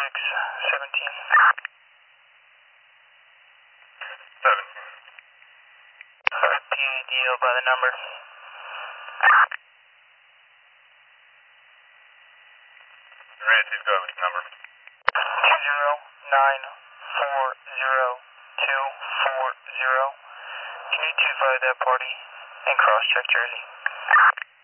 17. 17. TADO by the number. Ready to go with the number. 209402440. Can you 25 that party and cross check Jersey?